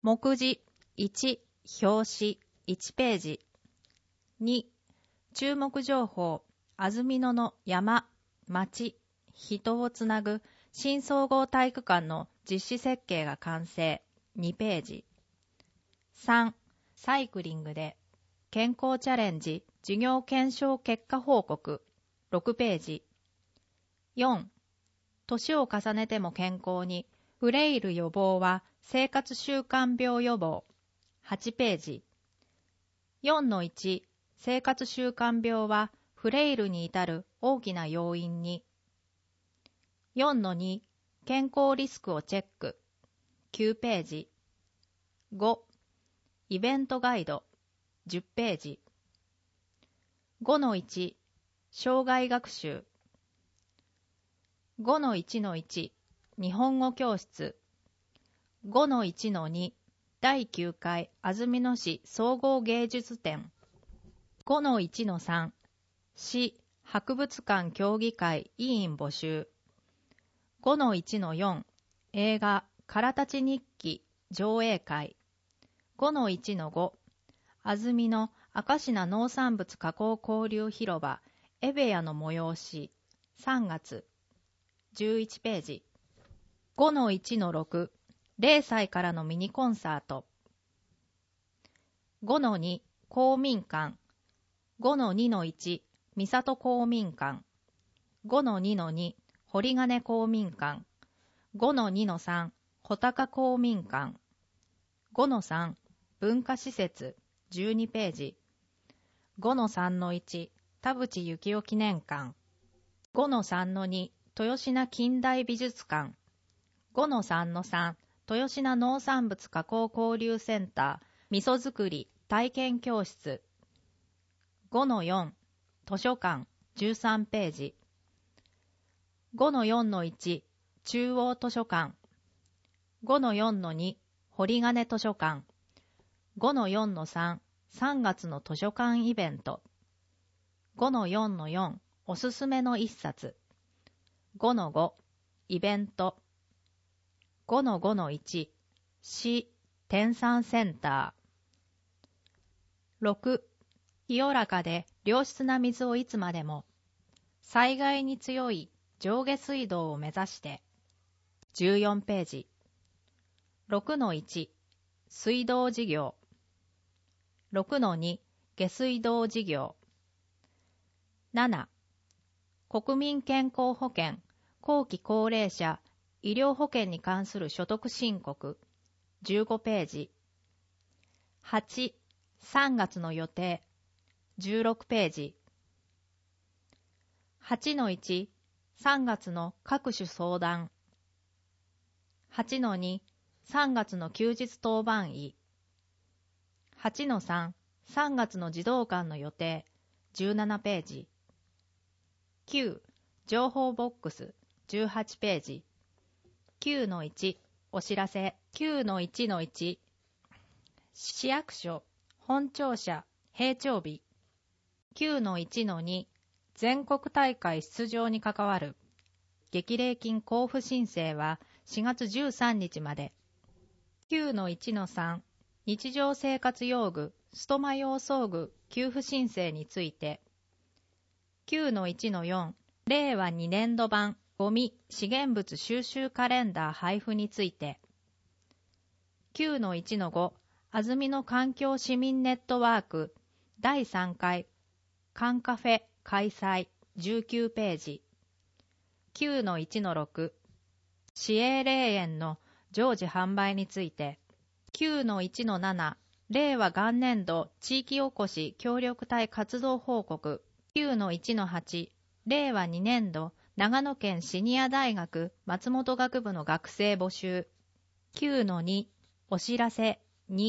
目次1、表紙1ページ。2、注目情報、安曇野の山、町、人をつなぐ新総合体育館の実施設計が完成2ページ。3、サイクリングで健康チャレンジ授業検証結果報告6ページ。4、年を重ねても健康にフレイル予防は生活習慣病予防8ページ。4-1、生活習慣病はフレイルに至る大きな要因に。4-2、健康リスクをチェック9ページ。5、イベントガイド10ページ。5-1、障害学習。5-1-1、日本語教室。5-1-2、第9回安曇野市総合芸術展。5-1-3、市博物館協議会委員募集。5-1-4、映画からたち日記上映会。5-1-5、安曇野明科農産物加工交流広場エベヤの催し3月11ページ。5-1-6、0歳からのミニコンサート。5-2、公民館。5-2-1、三郷公民館。5-2-2、堀金公民館。5-2-3、穂高公民館。5-3、文化施設12ページ。5-3-1、田淵幸雄記念館。5-3-2、豊品近代美術館。5-3-3、豊品農産物加工交流センター味噌作り体験教室。5-4、図書館13ページ。5-4-1、中央図書館。5-4-2、堀金図書館。5-4-3、3月の図書館イベント。5-4-4、おすすめの一冊。5-5、イベント。5-5-1、市天産センター。6、清らかで良質な水をいつまでも。災害に強い上下水道を目指して。14ページ。6-1、水道事業。6-2、下水道事業。7、国民健康保険、後期高齢者、医療保険に関する所得申告。15ページ。8、3月の予定。16ページ。8-1、3月の各種相談。8-2、3月の休日当番医。8-3、3月の児童館の予定。17ページ。9、情報ボックス。18ページ。9-1、お知らせ。9-1-1、市役所、本庁舎、閉庁日。9-1-2、全国大会出場に関わる。激励金交付申請は4月13日まで。9-1-3、日常生活用具、ストマ用装具給付申請について。9-1-4、令和2年度版ゴミ資源物収集カレンダー配布について。9-1-5、安曇野環境市民ネットワーク第3回カンカフェ開催19ページ。9-1-6、市営霊園の常時販売について。9-1-7、令和元年度地域おこし協力隊活動報告。9-1-8、令和2年度長野県シニア大学松本学部の学生募集。9-2、お知らせ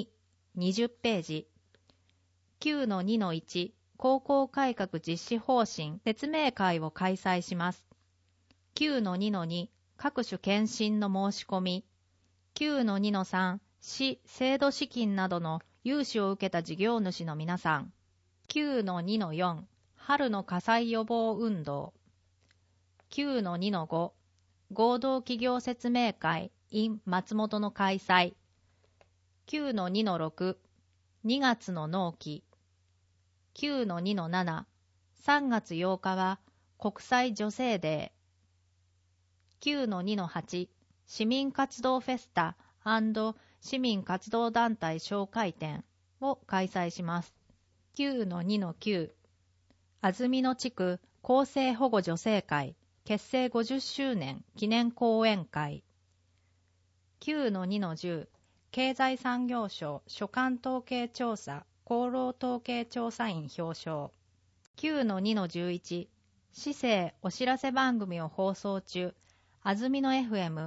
2、20ページ。9-2-1、高校改革実施方針説明会を開催します。9-2-2、各種検診の申し込み。9-2-3、市制度資金などの融資を受けた事業主の皆さん。9-2-4、春の火災予防運動。9-2-5、合同企業説明会 in 松本の開催。 9-2-6、2月の納期。9-2-7、3月8日は国際女性デー。9-2-8、市民活動フェスタ&市民活動団体紹介展を開催します。9-2-9、安曇野地区公正保護女性会結成50周年記念講演会。9-2-10、経済産業省所管統計調査厚労統計調査員表彰。9-2-11、市政お知らせ番組を放送中、安曇野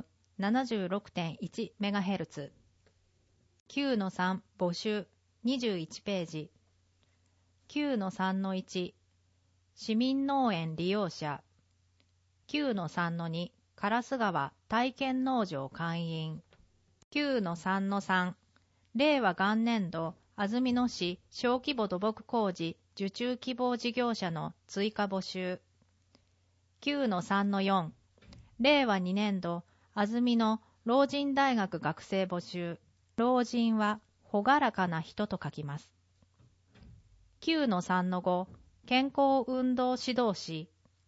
FM76.1MHz。9-3、募集21ページ。9-3-1、市民農園利用者。9-3-2、烏川体験農場会員。9-3-3、令和元年度安曇野市小規模土木工事受注希望事業者の追加募集。9-3-4、令和2年度安曇野老人大学学生募集。老人は朗らかな人と書きます。9-3-5、健康運動指導士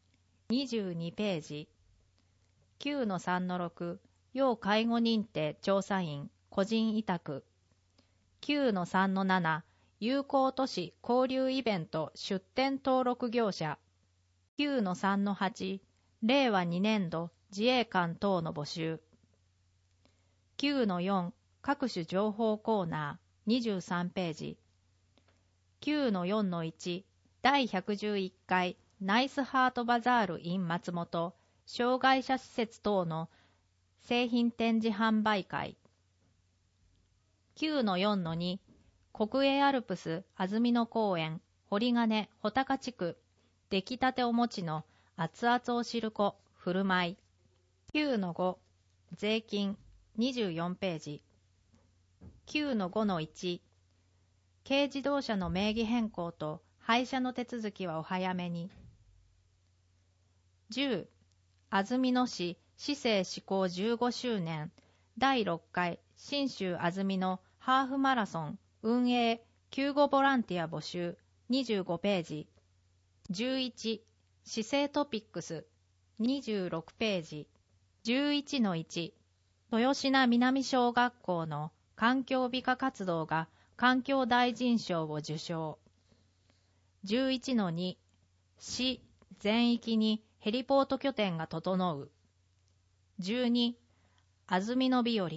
22ページ。9-3-6、要介護認定調査員個人委託。9-3-7、友好都市交流イベント出展登録業者。9-3-8、令和2年度自衛官等の募集。9-4、各種情報コーナー23ページ。9-4-1、第111回ナイスハートバザール in 松本障害者施設等の製品展示販売会。9-4-2、国営アルプス安曇野公園堀金穂高地区出来たてお餅の熱々お汁粉振る舞い。9-5、税金24ページ。9-5-1、軽自動車の名義変更と廃車の手続きはお早めに。10、安曇野市市政施行15周年第6回信州安曇野ハーフマラソン運営救護ボランティア募集25ページ。11、市政トピックス26ページ。11-1、豊品南小学校の環境美化活動が環境大臣賞を受賞。11-2、市全域にヘリポート拠点が整う。12、安曇野日和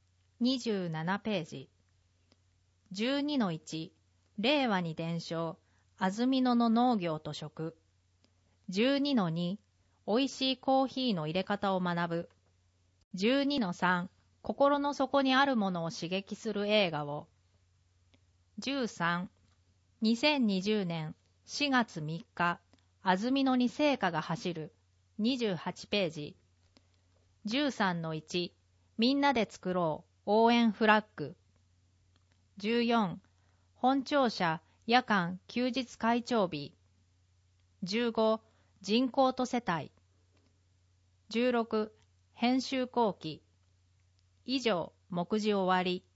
27ページ。12-1、令和に伝承安曇野の農業と食。12-2、おいしいコーヒーの入れ方を学ぶ。12-3、心の底にあるものを刺激する映画を。13、2020年4月3日安曇野に聖火が走る28ページ。13-1、みんなで作ろう応援フラッグ。14、本庁舎夜間休日会長日。15、人口と世帯。16、編集後期。以上、目次終わり。